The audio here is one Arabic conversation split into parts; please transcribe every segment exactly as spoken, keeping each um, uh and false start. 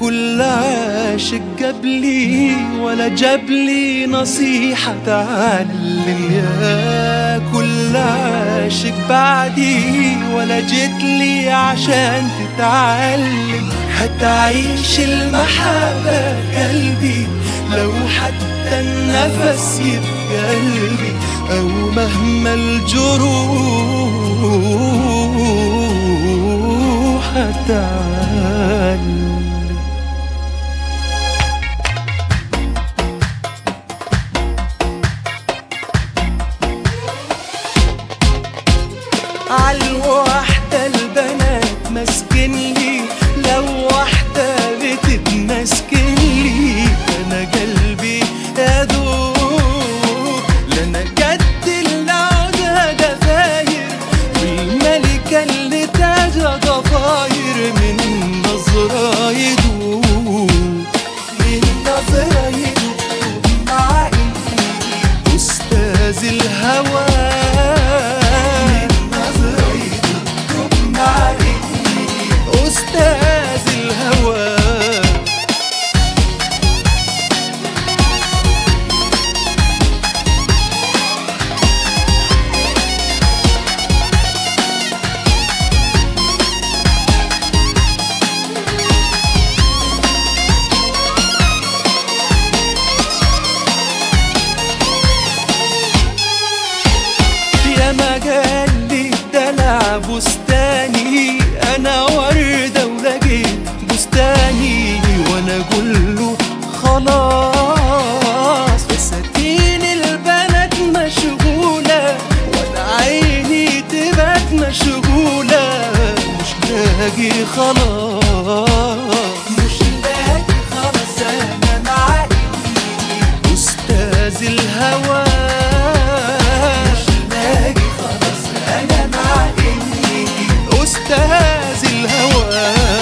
كل عاشق جابلي ولا جابلي نصيحة تعلم، يا كل عاشق بعدي ولا جيتلي عشان تتعلم. هتعيش المحبة قلبي لو حتى النفس يبقى قلبي، أو مهما الجروح هتعلم. عالوحدة البنات مسكنلي، لو واحدة بتتمسكنلي أنا قلبي يدوب. لأنا جد اللي عودها دفاير، والملكة اللي تاجها ضفاير، من نظرة يدوب من نظرة يدوب مع إني أستاذ الهوى. أستاذ الهوى يا مجالي الدلع بستاني، أنا وردة ولقيت بستاني، وأنا أقوله خلاص فساتين البنات مشغولة، وأنا عيني تبات مشغولة، مش لاقي خلاص مش لاقي خلاص. أنا مع إني أستاذ الهوى، أستاذ الهوى.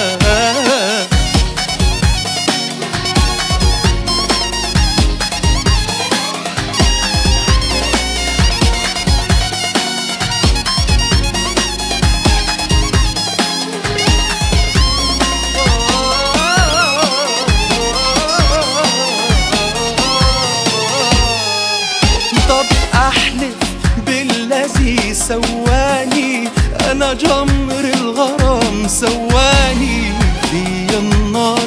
طب أحلف بالذي سواني، أنا جمر الغرام سواني، ليا النار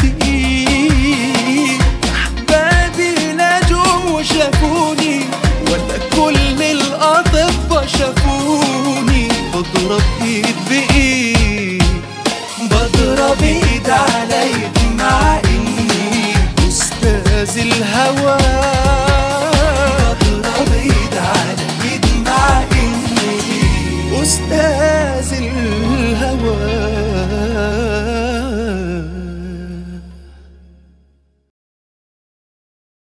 تقيل. أحبابي لا جم وشافوني، ولا كل الأطباء شافوني، بضرب إيد بإيد بضرب إيد على إيد، مع إني أستاذ الهوى.